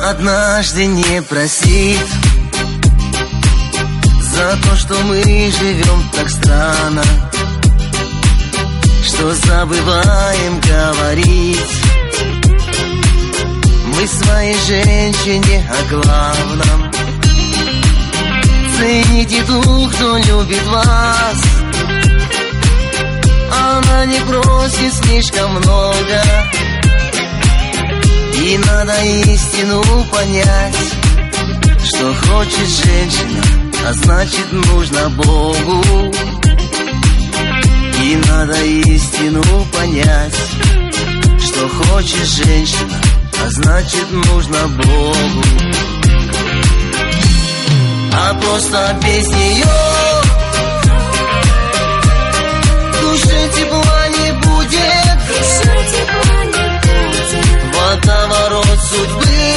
однажды не простит за то, что мы живем так странно, что забываем говорить мы своей женщине о главном. Цените ту, кто любит вас, она не просит слишком много. И надо истину понять, что хочет женщина, а значит нужно Богу. И надо истину понять, что хочет женщина, а значит нужно Богу. А просто без нее душе тепла не будет, водоворот судьбы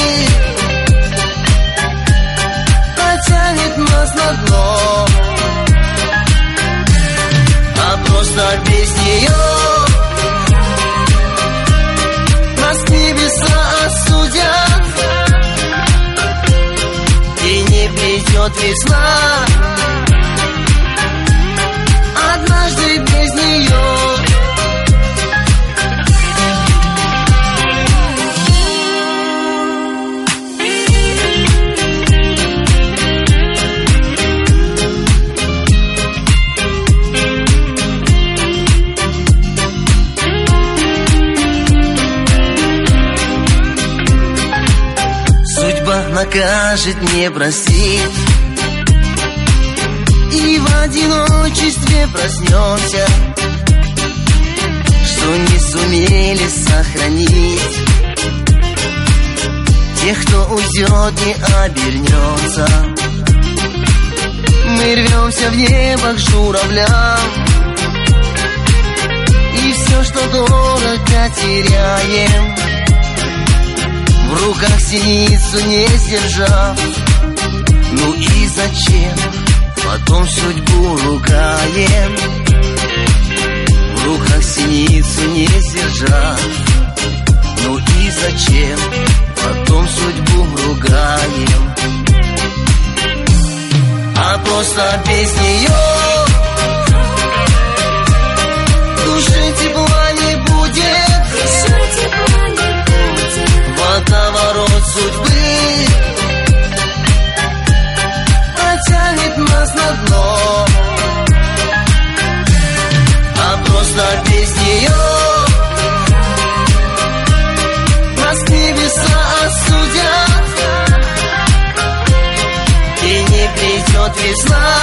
потянет нас на дно. А просто без нее нас небеса осудят, и не придет весна однажды без нее. Накажет, не простит, и в одиночестве проснемся, что не сумели сохранить тех, кто уйдет, не обернется. Мы рвемся в небо к журавлям, и все, что дорого, теряем. В руках синицу не сдержав, ну и зачем потом судьбу ругаем? В руках синицу не сдержав, ну и зачем потом судьбу ругаем? А просто без нее душе тепла не будет, водоворот судьбы потянет нас на дно. А просто без нее нас небеса осудят, и не придет весна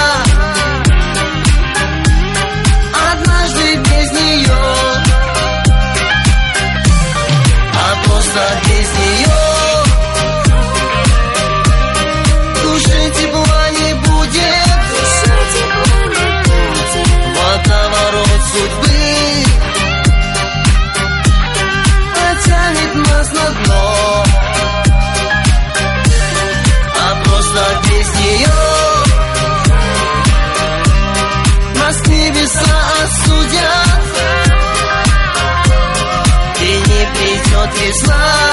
однажды без нее. А просто без нее душе тепла не будет, водоворот судьбы потянет нас на дно. А просто без нее нас небеса осудят, и не придет весна